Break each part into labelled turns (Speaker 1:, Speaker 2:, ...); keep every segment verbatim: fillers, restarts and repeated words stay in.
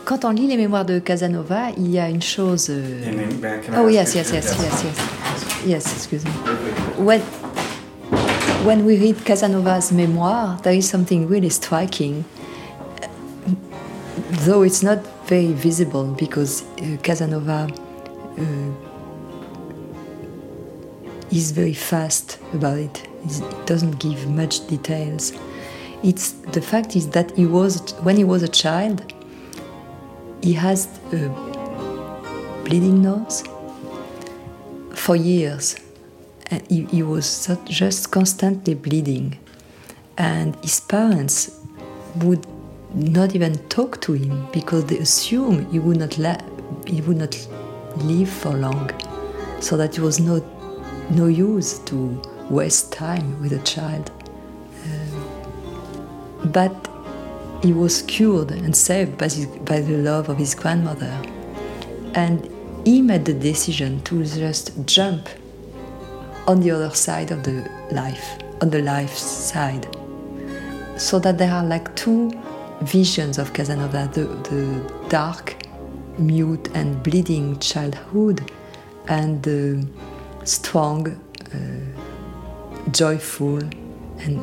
Speaker 1: quand on lit les mémoires de Casanova, il y a une chose. Euh... Oh yes, yes, yes, yes, yes, yes. Excuse me. When when we read Casanova's memoir, there is something really striking, though it's not very visible because uh, Casanova uh, is very fast about it. It doesn't give much details. It's the fact is that he was when he was a child. He has a bleeding nose for years, and he, he was just constantly bleeding, and his parents would not even talk to him because they assumed he would not la- he would not live for long, so that it was no no use to waste time with a child. Uh, but he was cured and saved by, his, by the love of his grandmother. And he made the decision to just jump on the other side of the life, on the life side. So that there are like two visions of Casanova, the, the dark, mute and bleeding childhood, and the strong, uh, joyful and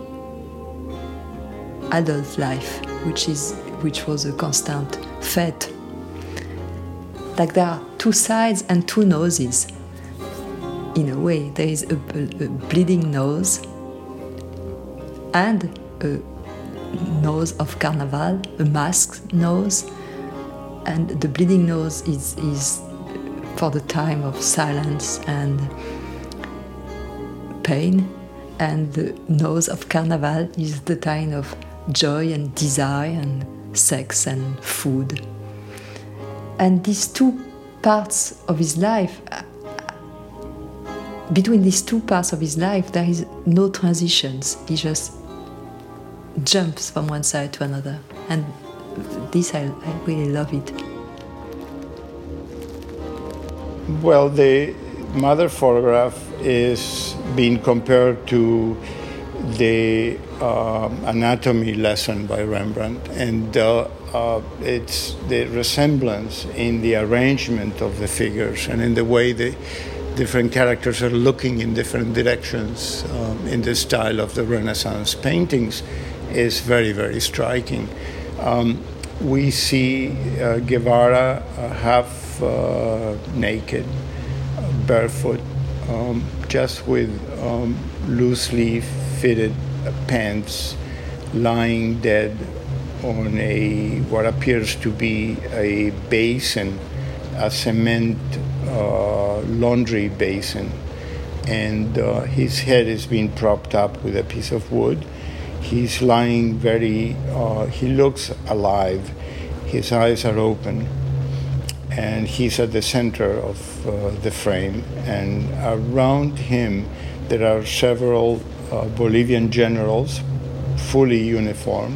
Speaker 1: adult life, which is which was a constant fete. Like there are two sides and two noses. In a way, there is a, a, a bleeding nose and a nose of Carnival, a masked nose, and the bleeding nose is is for the time of silence and pain, and the nose of Carnival is the time of joy and desire and sex and food. And these two parts of his life, between these two parts of his life, there is no transitions. He just jumps from one side to another. And this, I, I really love it.
Speaker 2: Well, the mother photograph is being compared to the uh, anatomy lesson by Rembrandt, and uh, uh, it's the resemblance in the arrangement of the figures and in the way the different characters are looking in different directions um, in the style of the Renaissance paintings is very, very striking. Um, we see uh, Guevara uh, half uh, naked, uh, barefoot, um, just with um, loosely fitted pants, lying dead on a what appears to be a basin, a cement uh, laundry basin, and uh, his head is being propped up with a piece of wood. He's lying very, uh, he looks alive. His eyes are open, and he's at the center of uh, the frame, and around him there are several uh, Bolivian generals, fully uniformed,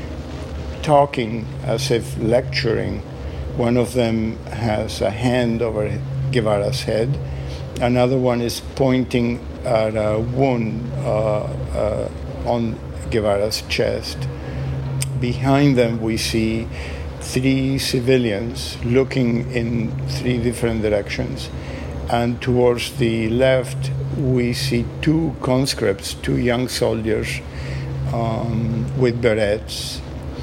Speaker 2: talking as if lecturing. One of them has a hand over Guevara's head. Another one is pointing at a wound uh, uh, on Guevara's chest. Behind them we see three civilians looking in three different directions, and towards the left we see two conscripts, two young soldiers um, with berets,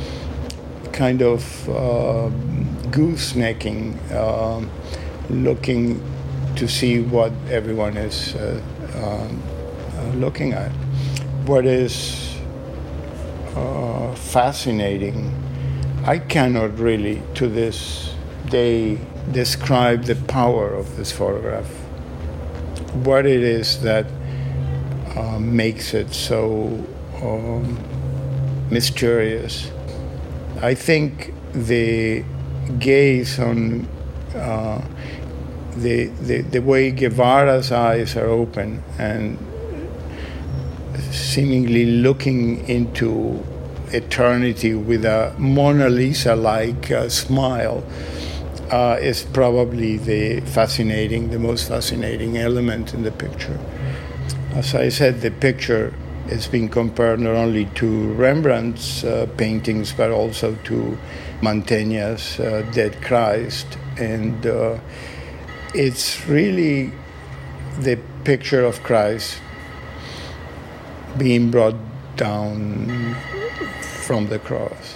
Speaker 2: kind of uh, goosenecking, uh, looking to see what everyone is uh, uh, looking at. What is uh, fascinating, I cannot really to this day describe the power of this photograph, what it is that uh, makes it so um, mysterious. I think the gaze on uh, the, the the way Guevara's eyes are open and seemingly looking into eternity with a Mona Lisa-like uh, smile uh, is probably the fascinating, the most fascinating element in the picture. As I said, the picture It's been compared not only to Rembrandt's uh, paintings, but also to Mantegna's uh, Dead Christ. And uh, it's really the picture of Christ being brought down from the cross.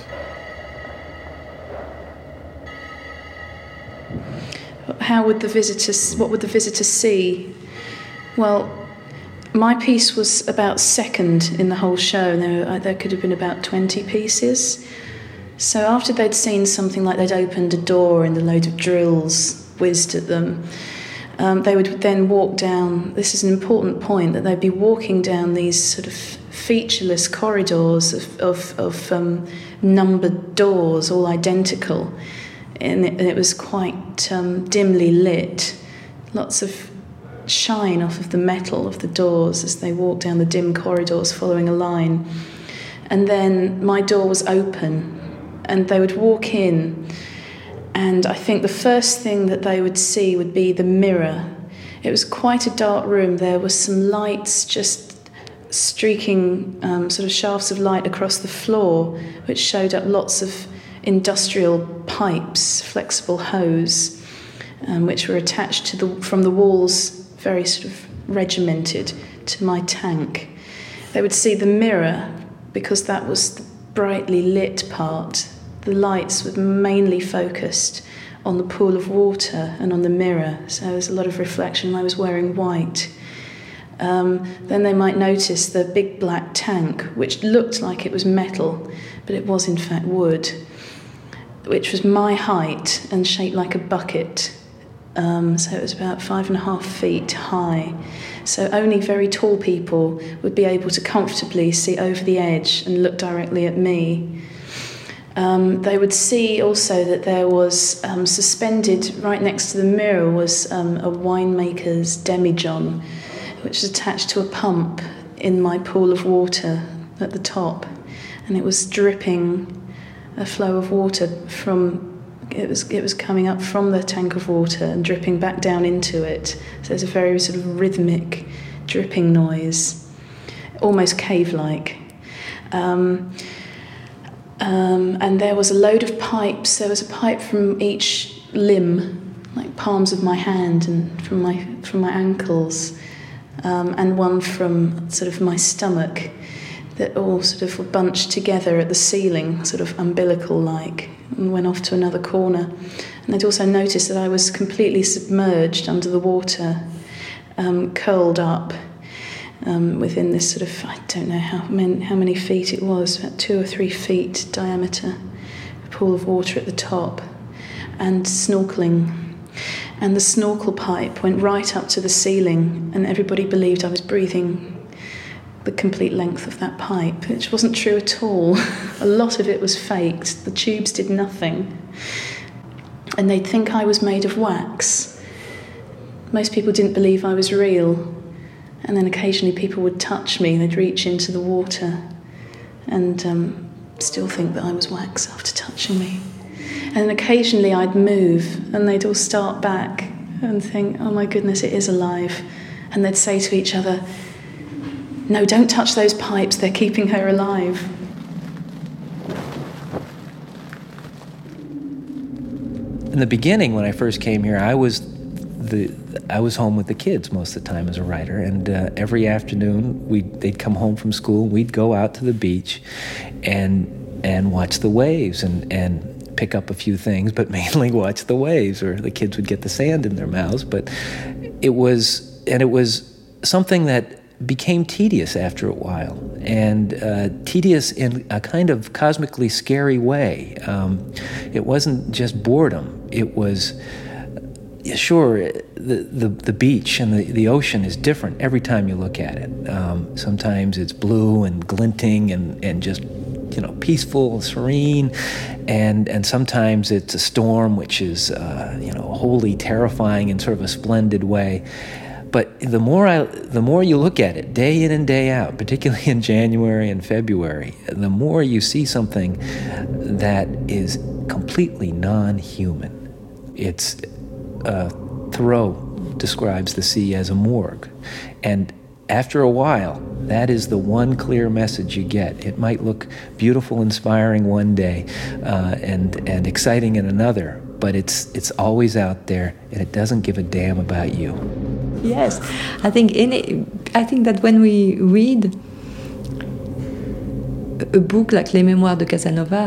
Speaker 3: How would the visitors, what would the visitors see? Well, my piece was about second in the whole show. There, there could have been about twenty pieces. So after they'd seen something like they'd opened a door and a load of drills whizzed at them, um, they would then walk down, this is an important point, that they'd be walking down these sort of featureless corridors of, of, of um, numbered doors, all identical. And it, and it was quite um, dimly lit. Lots of shine off of the metal of the doors as they walked down the dim corridors following a line. And then my door was open and they would walk in, and I think the first thing that they would see would be the mirror. It was quite a dark room. There were some lights just streaking um, sort of shafts of light across the floor, which showed up lots of industrial pipes, flexible hose, um, which were attached to the from the walls, very sort of regimented to my tank. They would see the mirror, because that was the brightly lit part. The lights were mainly focused on the pool of water and on the mirror, so there was a lot of reflection. I was wearing white. Um, then they might notice the big black tank, which looked like it was metal, but it was in fact wood, which was my height and shaped like a bucket. Um, so it was about five and a half feet high. So only very tall people would be able to comfortably see over the edge and look directly at me. Um, they would see also that there was um, suspended right next to the mirror was um, a winemaker's demijohn, which was attached to a pump in my pool of water at the top, and it was dripping a flow of water from it was it was coming up from the tank of water and dripping back down into it. So there's a very sort of rhythmic dripping noise, almost cave-like. Um, um, and there was a load of pipes. There was a pipe from each limb, like palms of my hand and from my from my ankles, um, and one from sort of my stomach, that all sort of were bunched together at the ceiling, sort of umbilical-like, and went off to another corner. And they'd also noticed that I was completely submerged under the water, um, curled up um, within this sort of, I don't know how many, how many feet it was, about two or three feet diameter, a pool of water at the top, and snorkeling. And the snorkel pipe went right up to the ceiling, and everybody believed I was breathing the complete length of that pipe, which wasn't true at all. A lot of it was faked. The tubes did nothing. And they'd think I was made of wax. Most people didn't believe I was real. And then occasionally people would touch me, they'd reach into the water and um, still think that I was wax after touching me. And then occasionally I'd move and they'd all start back and think, oh my goodness, it is alive. And they'd say to each other, no, don't touch those pipes, they're keeping her alive.
Speaker 4: In the beginning, when I first came here, I was the I was home with the kids most of the time as a writer, and uh, every afternoon we they'd come home from school, we'd go out to the beach and and watch the waves and, and pick up a few things, but mainly watch the waves, or the kids would get the sand in their mouths. But it was, and it was something that became tedious after a while, and uh, tedious in a kind of cosmically scary way. Um, it wasn't just boredom. It was, sure, the, the, the beach and the, the ocean is different every time you look at it. Um, sometimes it's blue and glinting and, and just, you know, peaceful, serene, and and sometimes it's a storm, which is, uh, you know, wholly terrifying in sort of a splendid way. But the more I, the more you look at it, day in and day out, particularly in January and February, the more you see something that is completely non-human. It's, uh, Thoreau describes the sea as a morgue. And after a while, That is the one clear message you get. It might look beautiful, inspiring one day, uh, and and exciting in another, but it's it's always out there, and it doesn't give a damn about you.
Speaker 1: Yes, I think any. I think that when we read a book like Les Mémoires de Casanova,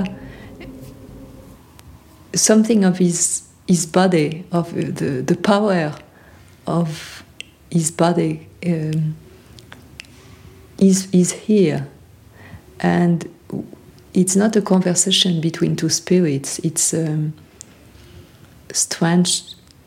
Speaker 1: something of his his body, of the the power of his body, um, is is here, and it's not a conversation between two spirits. It's um, a strange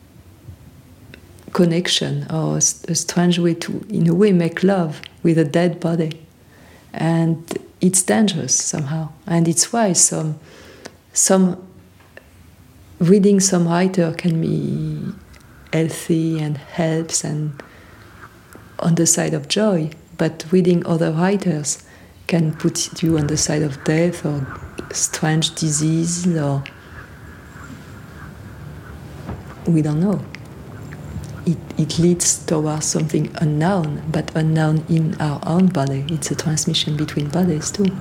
Speaker 1: connection, or a strange way to, in a way, make love with a dead body, and it's dangerous somehow. And it's why some some reading some writer can be healthy and helps and on the side of joy, but reading other writers can put you on the side of death or strange disease, or we don't know. It, it leads towards something unknown, but unknown in our own body. It's a transmission between bodies too.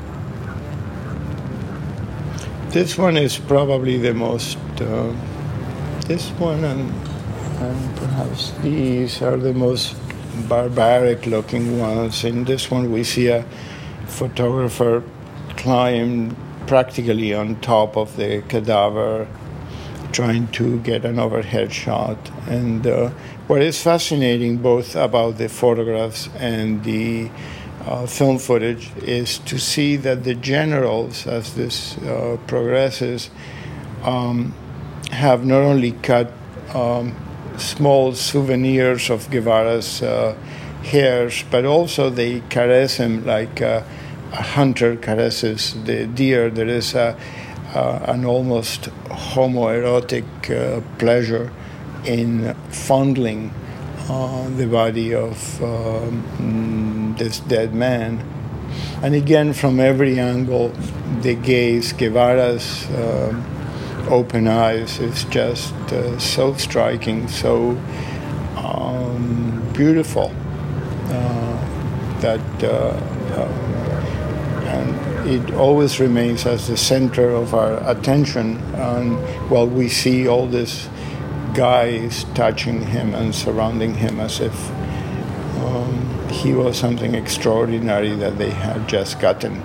Speaker 2: This one is probably the most, uh, this one and, and perhaps these are the most barbaric looking ones. In this one we see a photographer climb practically on top of the cadaver, trying to get an overhead shot. And uh, what is fascinating both about the photographs and the uh, film footage is to see that the generals, as this uh, progresses, um, have not only cut um, small souvenirs of Guevara's uh, hairs, but also they caress him like uh, a hunter caresses the deer. There is a Uh, an almost homoerotic uh, pleasure in fondling uh, the body of um, this dead man. And again, from every angle, the gaze, Guevara's uh, open eyes is just uh, so striking, so um, beautiful uh, that uh, uh, and it always remains as the center of our attention, and while we see all these guys touching him and surrounding him as if um, he was something extraordinary that they had just gotten.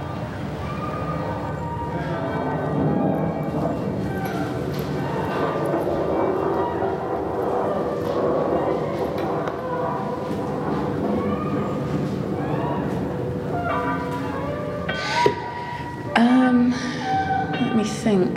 Speaker 3: think.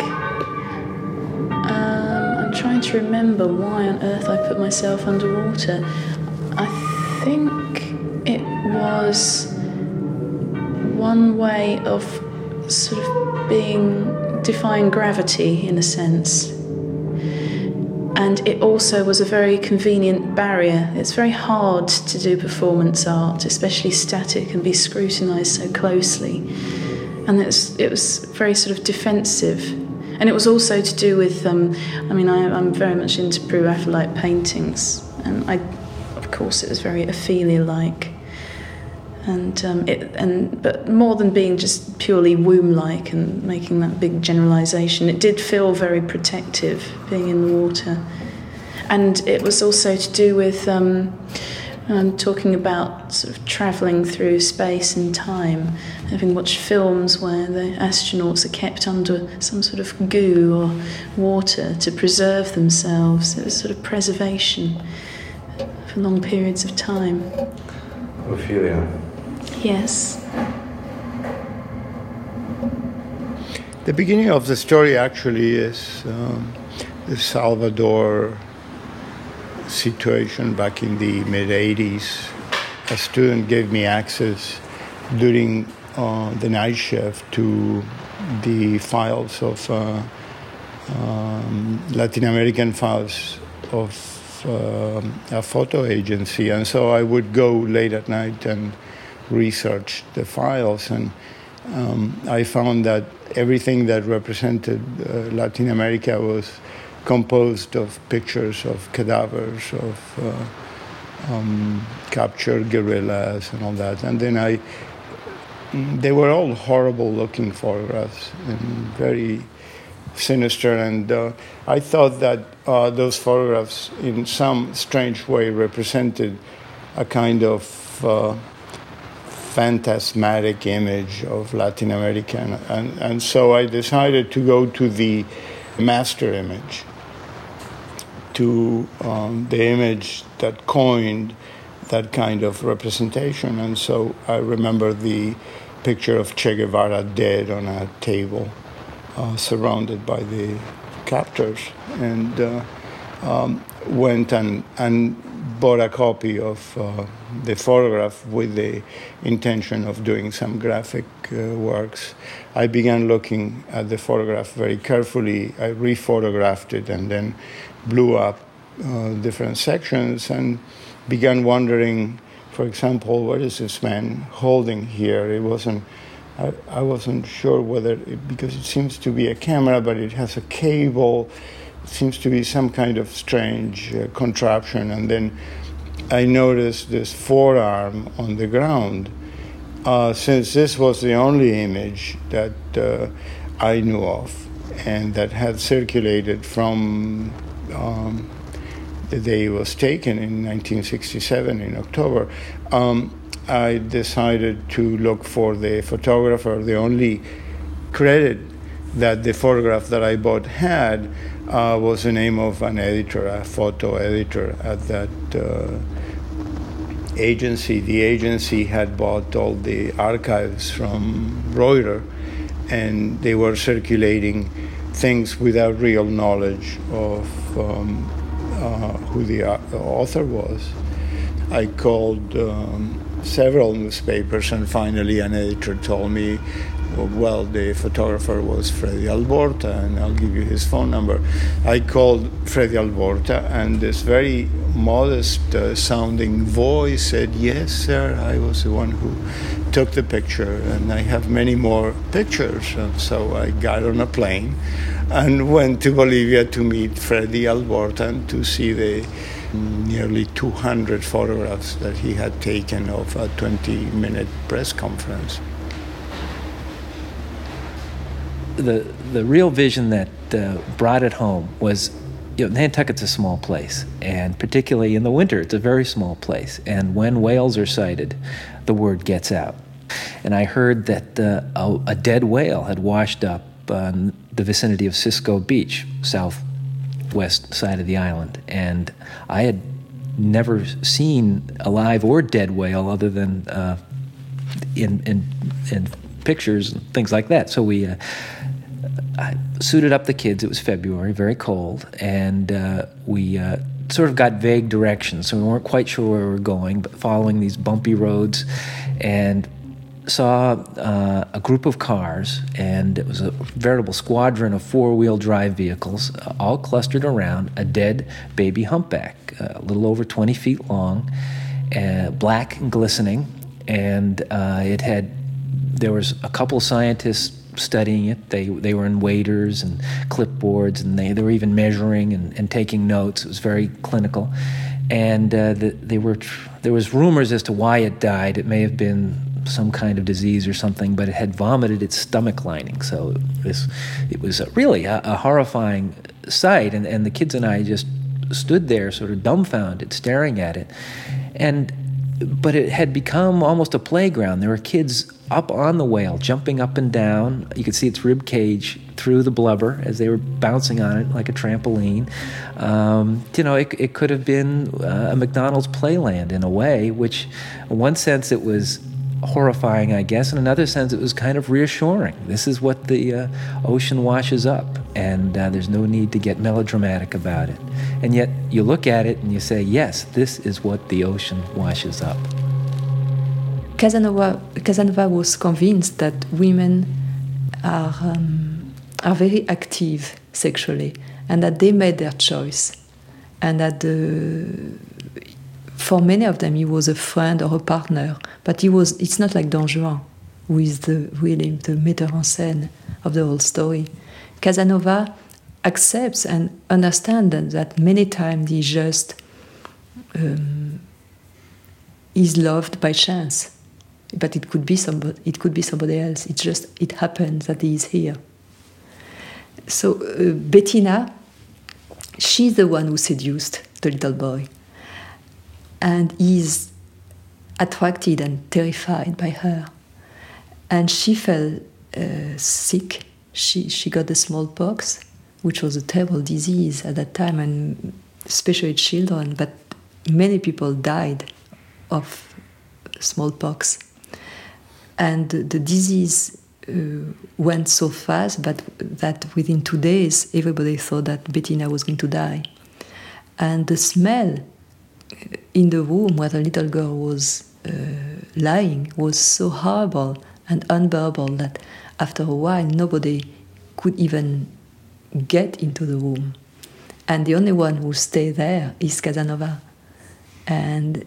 Speaker 3: Um, I'm trying to remember why on earth I put myself underwater. I think it was one way of sort of being, defying gravity in a sense. And it also was a very convenient barrier. It's very hard to do performance art, especially static, and be scrutinised so closely. And it's, it was very sort of defensive. And it was also to do with, um, I mean, I, I'm very much into Pre-Raphaelite paintings. And I, of course, it was very Ophelia-like. And um, it, and but more than being just purely womb-like and making that big generalisation, it did feel very protective being in the water. And it was also to do with um, um, talking about sort of travelling through space and time, having watched films where the astronauts are kept under some sort of goo or water to preserve themselves. It was sort of preservation for long periods of time.
Speaker 5: Ophelia.
Speaker 3: Yes.
Speaker 2: The beginning of the story actually is um, the Salvador situation back in the mid-eighties. A student gave me access during uh, the night shift to the files of uh, um, Latin American files of uh, a photo agency. And so I would go late at night and research the files, and um, I found that everything that represented uh, Latin America was composed of pictures of cadavers, of uh, um, capture guerrillas and all that. And then I, they were all horrible-looking photographs and very sinister. And uh, I thought that uh, those photographs, in some strange way, represented a kind of uh, phantasmatic image of Latin America. And, and so I decided to go to the master image, to um, the image that coined that kind of representation. And so I remember the picture of Che Guevara dead on a table, uh, surrounded by the captors, and uh, um, went and, and bought a copy of uh, the photograph with the intention of doing some graphic uh, works. I began looking at the photograph very carefully. I rephotographed it and then blew up uh, different sections and began wondering, for example, what is this man holding here? It wasn't, I, I wasn't sure whether, it, because it seems to be a camera, but it has a cable. It seems to be some kind of strange uh, contraption. And then I noticed this forearm on the ground. Uh, since this was the only image that uh, I knew of and that had circulated from um, the day it was taken in nineteen sixty-seven in October, um, I decided to look for the photographer. The only credit that the photograph that I bought had uh, was the name of an editor, a photo editor at that uh, agency. The agency had bought all the archives from Reuters, and they were circulating things without real knowledge of um, uh, who the author was. I called um, several newspapers, and finally an editor told me, well, the photographer was Freddy Alborta, and I'll give you his phone number. I called Freddy Alborta, and this very modest uh, sounding voice said, yes, sir, I was the one who took the picture, and I have many more pictures. And so I got on a plane and went to Bolivia to meet Freddy Alborta and to see the nearly two hundred photographs that he had taken of a twenty-minute press conference.
Speaker 4: The the real vision that uh, brought it home was, you know, Nantucket's a small place, and particularly in the winter, it's a very small place. And when whales are sighted, the word gets out. And I heard that uh, a, a dead whale had washed up on the vicinity of Cisco Beach, southwest side of the island. And I had never seen a live or dead whale other than uh, in, in, in pictures and things like that. So we... Uh, I suited up the kids. It was February, very cold, and uh, we uh, sort of got vague directions, so we weren't quite sure where we were going, but following these bumpy roads, and saw uh, a group of cars, and it was a veritable squadron of four-wheel drive vehicles, uh, all clustered around a dead baby humpback, uh, a little over twenty feet long, uh, black and glistening, and uh, it had, there was a couple scientists studying it. They they were in waders and clipboards, and they, they were even measuring and, and taking notes. It was very clinical. And uh, the, they were there was rumors as to why it died. It may have been some kind of disease or something, but it had vomited its stomach lining. So it was, it was really a, a horrifying sight. And, and the kids and I just stood there sort of dumbfounded, staring at it. And but it had become almost a playground. There were kids up on the whale, jumping up and down. You could see its rib cage through the blubber as they were bouncing on it like a trampoline. Um, you know, it, it could have been uh, a McDonald's playland in a way, which in one sense it was horrifying, I guess. In another sense, it was kind of reassuring. This is what the uh, ocean washes up, and uh, there's no need to get melodramatic about it. And yet you look at it and you say, yes, this is what the ocean washes up.
Speaker 1: Casanova, Casanova was convinced that women are, um, are very active sexually, and that they made their choice, and that the, for many of them he was a friend or a partner, but he was. It's not like Don Juan, who is the really the metteur en scène of the whole story. Casanova accepts and understands that many times he just um, is loved by chance, but it could be somebody. It could be somebody else. It just it happens that he is here. So uh, Bettina, she's the one who seduced the little boy, and he's attracted and terrified by her. And she fell uh, sick. She she got the smallpox, which was a terrible disease at that time, and especially children. But many people died of smallpox, and the, the disease uh, went so fast, but that within two days everybody thought that Bettina was going to die. And the smell in the room where the little girl was uh, lying was so horrible and unbearable that after a while nobody could even get into the room. And the only one who stayed there is Casanova. And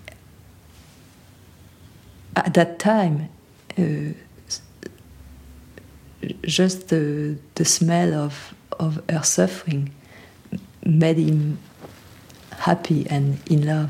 Speaker 1: at that time, uh, just the, the smell of, of her suffering made him happy and in love.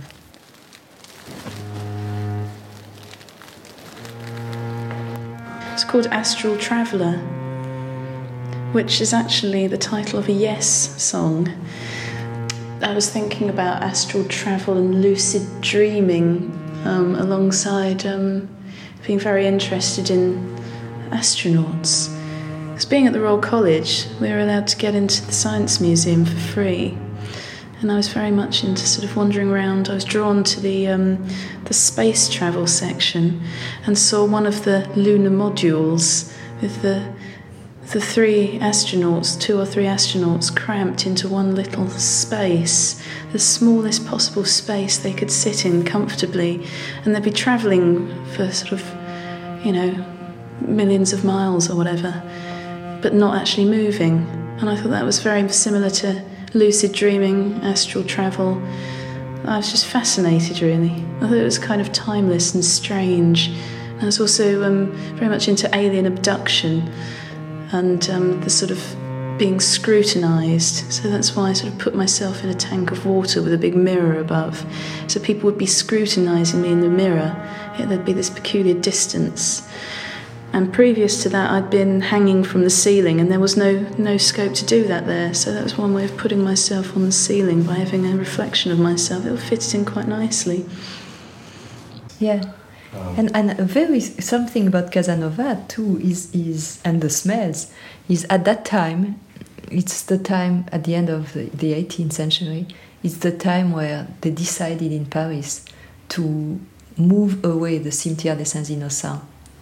Speaker 3: It's called Astral Traveller, which is actually the title of a Yes song. I was thinking about astral travel and lucid dreaming um, alongside um, being very interested in astronauts. Because being at the Royal College, we were allowed to get into the Science Museum for free. And I was very much into sort of wandering around. I was drawn to the um, the space travel section and saw one of the lunar modules with the the three astronauts, two or three astronauts, cramped into one little space, the smallest possible space they could sit in comfortably, and they'd be travelling for sort of, you know, millions of miles or whatever, but not actually moving. And I thought that was very similar to lucid dreaming, astral travel. I was just fascinated, really. I thought it was kind of timeless and strange. And I was also um, very much into alien abduction and um, the sort of being scrutinised. So that's why I sort of put myself in a tank of water with a big mirror above. So people would be scrutinising me in the mirror, yet there'd be this peculiar distance. And previous to that, I'd been hanging from the ceiling, and there was no no scope to do that there. So that was one way of putting myself on the ceiling, by having a reflection of myself. It fitted in quite nicely.
Speaker 1: Yeah. Um, and and a very something about Casanova too is is and the smells is at that time, it's the time at the end of the, the eighteenth century. It's the time where they decided in Paris to move away the Cimetière des Saints Innocents,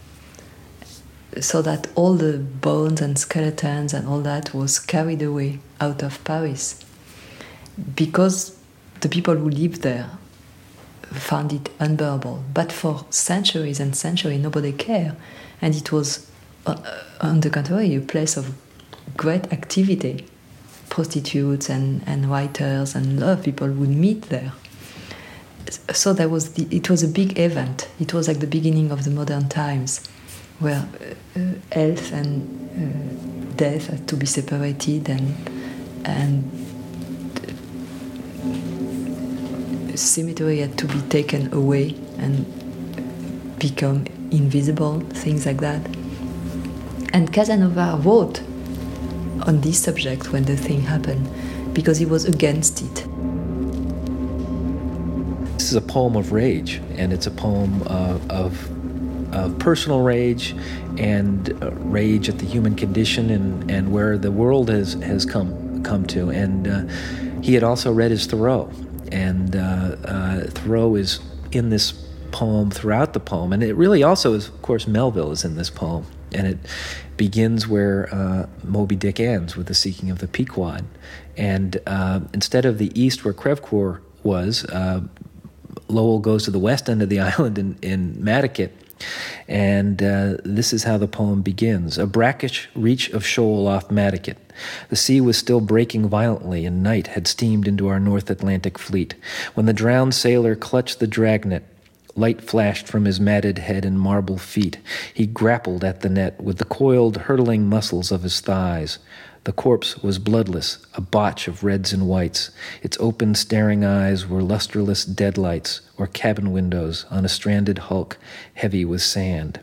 Speaker 1: so that all the bones and skeletons and all that was carried away out of Paris, because the people who lived there found it unbearable. But for centuries and centuries, nobody cared. And it was, uh, on the contrary, a place of great activity. Prostitutes and, and writers and a lot of people would meet there. So there was the, it was a big event. It was like the beginning of the modern times, where uh, health and uh, death had to be separated, and and cemetery had to be taken away and become invisible, things like that. And Casanova wrote on this subject when the thing happened, because he was against it.
Speaker 4: This is a poem of rage, and it's a poem uh, of, of personal rage and uh, rage at the human condition and, and where the world has, has come, come to. And uh, he had also read his Thoreau. And uh, uh, Thoreau is in this poem throughout the poem. And it really also is, of course, Melville is in this poem. And it begins where uh, Moby Dick ends, with the seeking of the Pequod. And uh, instead of the east where Crevecoeur was, uh, Lowell goes to the west end of the island in, in Madaket. And uh, this is how the poem begins. A brackish reach of shoal off Madaket. The sea was still breaking violently, and night had steamed into our North Atlantic fleet. When the drowned sailor clutched the dragnet, light flashed from his matted head and marble feet. He grappled at the net with the coiled, hurtling muscles of his thighs. The corpse was bloodless, a botch of reds and whites. Its open, staring eyes were lusterless deadlights or cabin windows on a stranded hulk heavy with sand.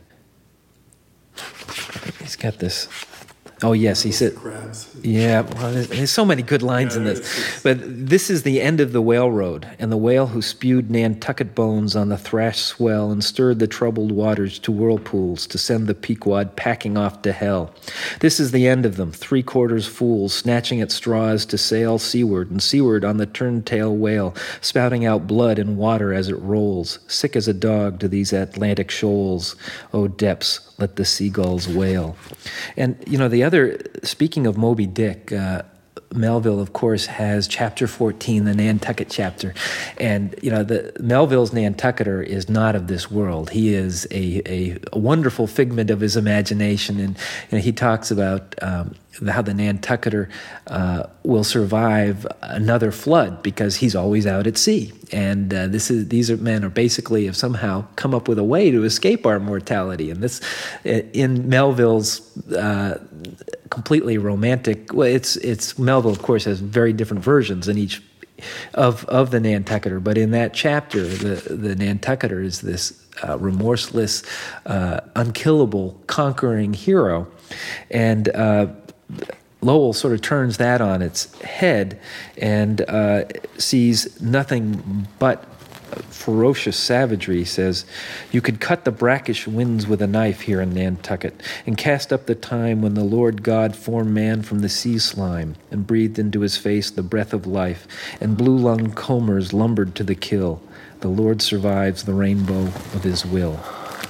Speaker 4: He's got this. Oh, yes, he said. Yeah, well, there's, there's so many good lines yeah, in this. But this is the end of the whale road, and the whale who spewed Nantucket bones on the thrashed swell and stirred the troubled waters to whirlpools to send the Pequod packing off to hell. This is the end of them, three-quarters fools, snatching at straws to sail seaward and seaward on the turntail whale, spouting out blood and water as it rolls, sick as a dog to these Atlantic shoals. O depths, let the seagulls wail. And, you know, the other, speaking of Moby Dick, uh, Melville, of course, has chapter fourteen, the Nantucket chapter. And, you know, the Melville's Nantucketer is not of this world. He is a, a, a wonderful figment of his imagination. And, and he talks about um, how the Nantucketer uh, will survive another flood because he's always out at sea. And uh, this is these are men are basically have somehow come up with a way to escape our mortality. And this, in Melville's uh, completely romantic, well, it's it's Melville, of course, has very different versions in each of of the Nantucketer. But in that chapter, the the Nantucketer is this uh, remorseless, uh, unkillable, conquering hero, and uh, Lowell sort of turns that on its head and uh, sees nothing but ferocious savagery. He says, "You could cut the brackish winds with a knife here in Nantucket and cast up the time when the Lord God formed man from the sea slime and breathed into his face the breath of life, and blue-lunged combers lumbered to the kill. The Lord survives the rainbow of his will."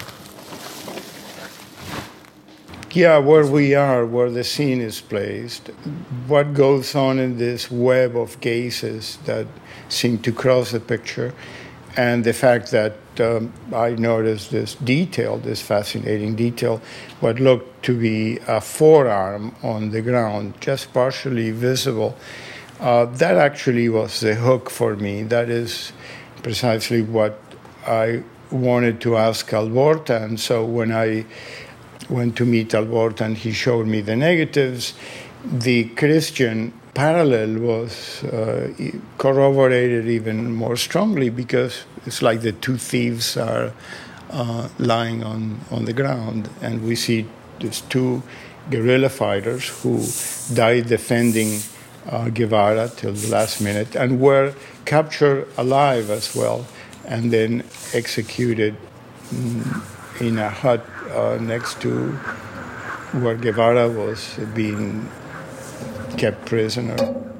Speaker 2: Yeah, where we are, where the scene is placed, what goes on in this web of gazes that seem to cross the picture, and the fact that um, I noticed this detail, this fascinating detail, what looked to be a forearm on the ground, just partially visible. Uh, that actually was the hook for me. That is precisely what I wanted to ask Alborta, and so when I went to meet Alborta and he showed me the negatives, the Christian parallel was uh, corroborated even more strongly because it's like the two thieves are uh, lying on, on the ground, and we see these two guerrilla fighters who died defending uh, Guevara till the last minute and were captured alive as well and then executed mm, in a hut Uh, next to where Guevara was being kept prisoner.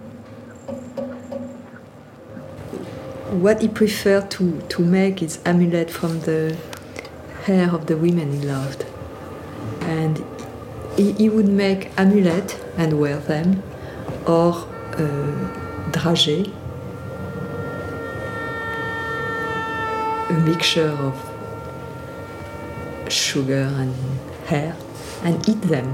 Speaker 1: What he preferred to, to make is amulet from the hair of the women he loved. And he, he would make amulet and wear them, or uh, dragée, a mixture of sugar and hair, and eat them.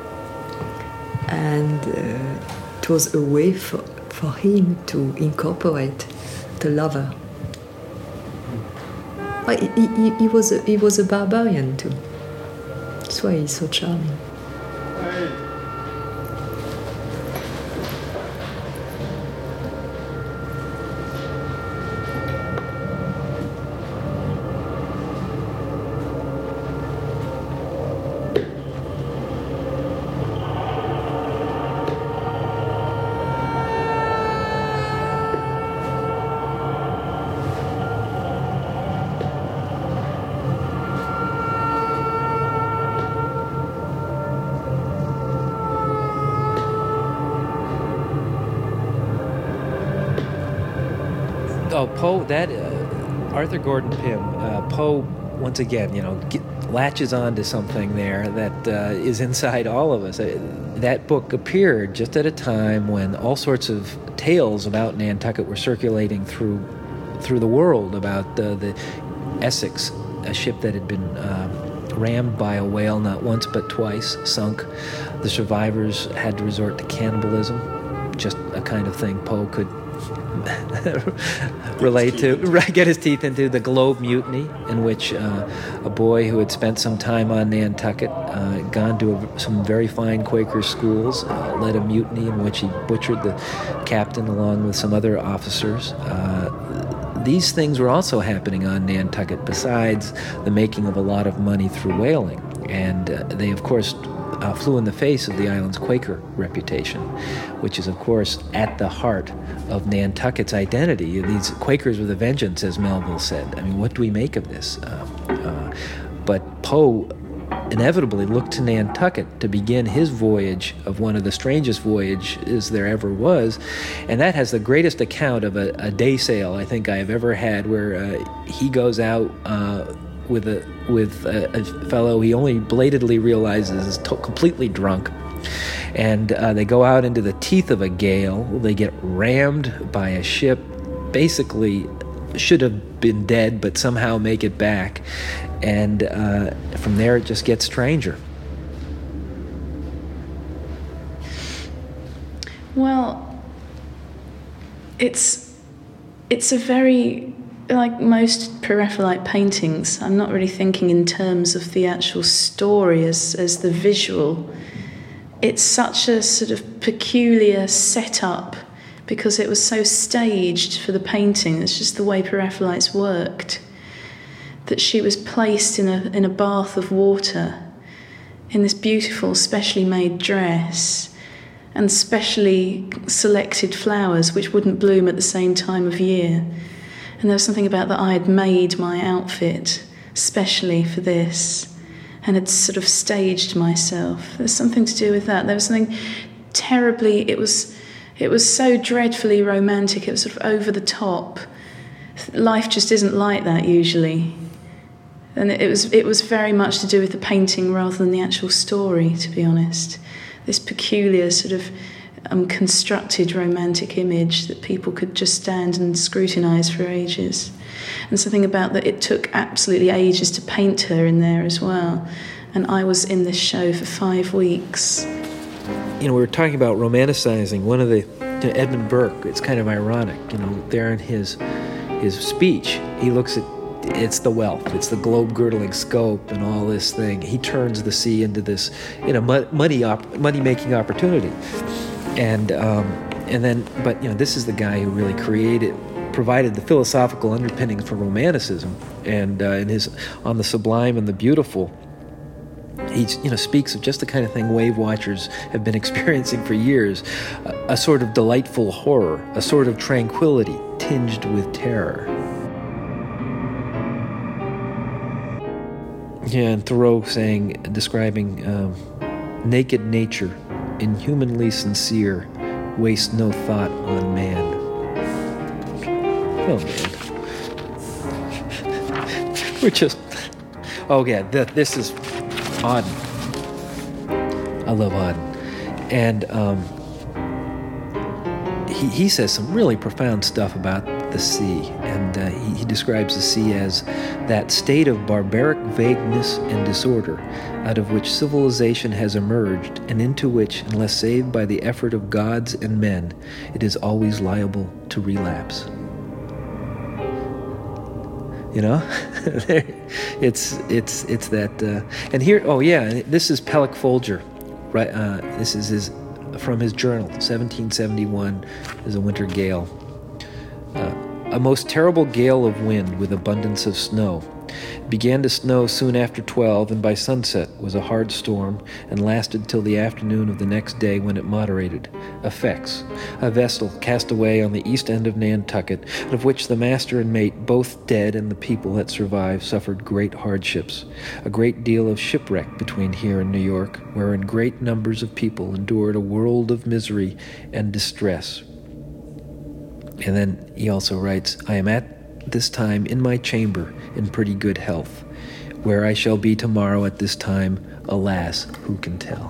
Speaker 1: And uh, it was a way for, for him to incorporate the lover. But he, he, he, was a, he was a barbarian too. That's why he's so charming.
Speaker 4: Oh, Poe, that uh, Arthur Gordon Pym, uh, Poe, once again, you know, get, latches on to something there that uh, is inside all of us. Uh, that book appeared just at a time when all sorts of tales about Nantucket were circulating through through the world about uh, the Essex, a ship that had been uh, rammed by a whale not once but twice, sunk. The survivors had to resort to cannibalism, just a kind of thing Poe could relate to, get his teeth into the Globe Mutiny, in which uh, a boy who had spent some time on Nantucket, uh, gone to a, some very fine Quaker schools, uh, led a mutiny in which he butchered the captain along with some other officers. Uh, these things were also happening on Nantucket, besides the making of a lot of money through whaling. And uh, they, of course, Uh, flew in the face of the island's Quaker reputation, which is, of course, at the heart of Nantucket's identity. These Quakers with a vengeance, as Melville said. I mean, what do we make of this? Uh, uh, but Poe inevitably looked to Nantucket to begin his voyage of one of the strangest voyages there ever was, and that has the greatest account of a, a day sail I think I have ever had, where uh, he goes out uh, with a with a, a fellow he only belatedly realizes is to- completely drunk, and uh, they go out into the teeth of a gale. They get rammed by a ship, basically should have been dead, but somehow make it back, and uh, from there it just gets stranger.
Speaker 3: Well, it's it's a very, like most Pre-Raphaelite paintings, I'm not really thinking in terms of the actual story as, as the visual. It's such a sort of peculiar setup because it was so staged for the painting. It's just the way Pre-Raphaelites worked, that she was placed in a in a bath of water in this beautiful, specially made dress and specially selected flowers which wouldn't bloom at the same time of year. And there was something about that I had made my outfit specially for this and had sort of staged myself. There's something to do with that. There was something terribly, it was it was so dreadfully romantic. It was sort of over the top. Life just isn't like that usually. And it was it was very much to do with the painting rather than the actual story, to be honest. This peculiar sort of Um, constructed romantic image that people could just stand and scrutinise for ages. And something about that, it took absolutely ages to paint her in there as well. And I was in this show for five weeks.
Speaker 4: You know, we were talking about romanticizing. One of the, you know, Edmund Burke, it's kind of ironic, you know, there in his his speech, he looks at, it's the wealth, it's the globe-girdling scope and all this thing. He turns the sea into this, you know, mud, muddy, op- money-making opportunity. And um, and then, but you know, this is the guy who really created, provided the philosophical underpinnings for Romanticism, and uh, in his On the Sublime and the Beautiful, he you know speaks of just the kind of thing wave watchers have been experiencing for years, a, a sort of delightful horror, a sort of tranquility tinged with terror. Yeah, and Thoreau saying, describing um, naked nature, inhumanly sincere, waste no thought on man. Oh, man. We're just... Oh, yeah, th- this is Auden. I love Auden. And um, he, he says some really profound stuff about the sea. And uh, he, he describes the sea as that state of barbaric vagueness and disorder out of which civilization has emerged, and into which, unless saved by the effort of gods and men, it is always liable to relapse. You know, it's it's it's that. Uh, and here, oh yeah, this is Peleg Folger, right? Uh, this is his from his journal, seventeen seventy-one. There's a winter gale. Uh, a most terrible gale of wind with abundance of snow. It began to snow soon after twelve, and by sunset was a hard storm, and lasted till the afternoon of the next day, when it moderated. Effects: a vessel cast away on the east end of Nantucket, of which the master and mate, both dead, and the people that survived suffered great hardships. A great deal of shipwreck between here and New York, wherein great numbers of people endured a world of misery and distress. And then he also writes, I am at this time in my chamber in pretty good health. Where I shall be tomorrow at this time, alas, who can tell?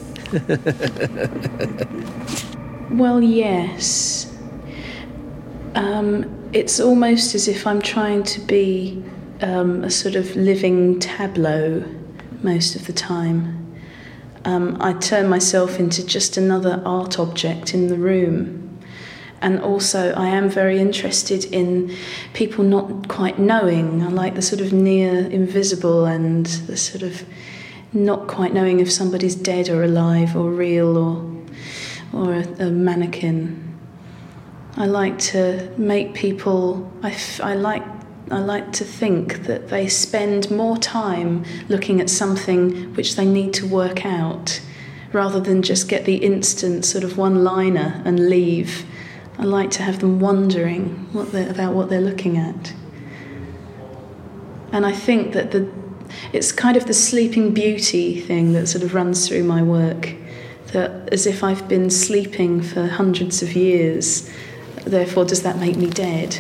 Speaker 3: Well, yes. Um, it's almost as if I'm trying to be um, a sort of living tableau most of the time. Um, I turn myself into just another art object in the room. And also I am very interested in people not quite knowing. I like the sort of near invisible and the sort of not quite knowing if somebody's dead or alive or real or or a, a mannequin. I like to make people, I, f- I like I like to think that they spend more time looking at something which they need to work out rather than just get the instant sort of one-liner and leave. I like to have them wondering what about what they're looking at. And I think that the it's kind of the Sleeping Beauty thing that sort of runs through my work, that as if I've been sleeping for hundreds of years, therefore does that make me dead?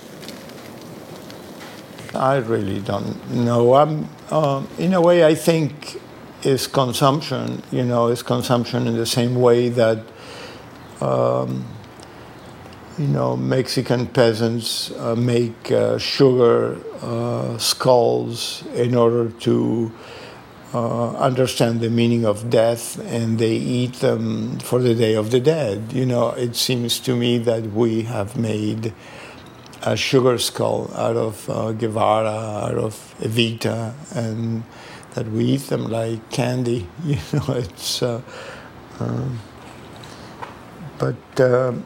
Speaker 2: I really don't know. I'm, um, in a way, I think is consumption, you know, is consumption in the same way that, um, you know, Mexican peasants uh, make uh, sugar uh, skulls in order to uh, understand the meaning of death, and they eat them for the Day of the Dead. You know, it seems to me that we have made a sugar skull out of uh, Guevara, out of Evita, and that we eat them like candy. You know, it's. Uh, um, but uh,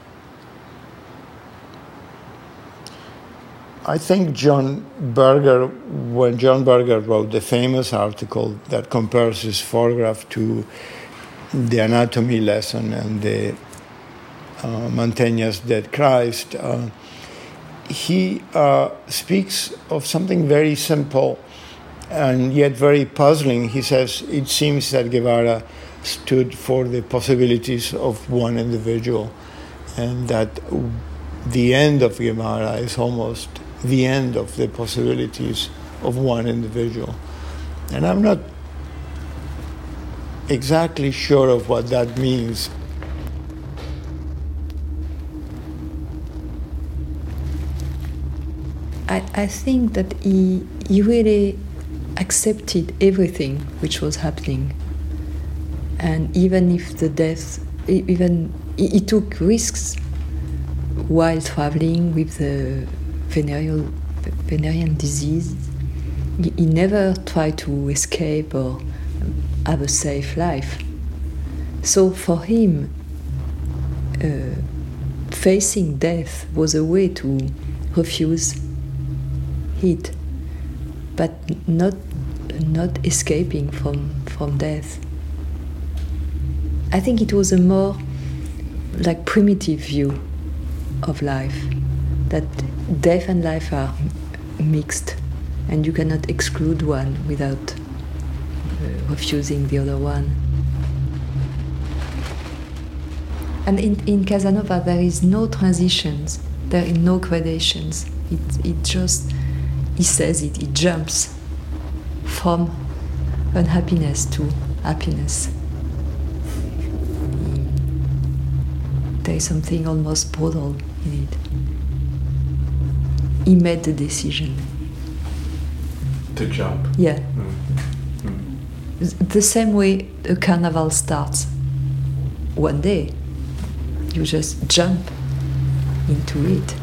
Speaker 2: I think John Berger, when John Berger wrote the famous article that compares his photograph to the anatomy lesson and the uh, Mantegna's Dead Christ. Uh, He uh, speaks of something very simple and yet very puzzling. He says, it seems that Guevara stood for the possibilities of one individual, and that the end of Guevara is almost the end of the possibilities of one individual. And I'm not exactly sure of what that means.
Speaker 1: I, I think that he, he really accepted everything which was happening. And even if the death, even he, he took risks while traveling with the venereal, venereal disease. He, he never tried to escape or have a safe life. So for him, uh, facing death was a way to refuse it, but not not escaping from, from death. I think it was a more like primitive view of life, that death and life are mixed, and you cannot exclude one without uh, refusing the other one. And in, in Casanova there is no transitions, there are no gradations. It, it just, he says it, it jumps from unhappiness to happiness. There is something almost brutal in it. He made the decision.
Speaker 5: To jump?
Speaker 1: Yeah.
Speaker 5: Mm. Mm.
Speaker 1: The same way a carnival starts. One day, you just jump into it.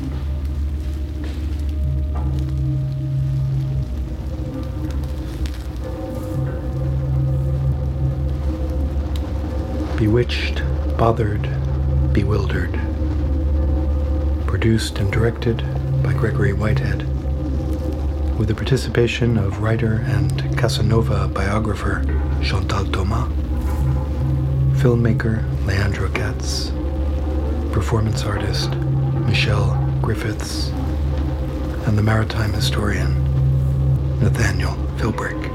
Speaker 6: Bewitched, Bothered, Bewildered. Produced and directed by Gregory Whitehead, with the participation of writer and Casanova biographer Chantal Thomas, filmmaker Leandro Katz, performance artist Michelle Griffiths, and the maritime historian Nathaniel Philbrick.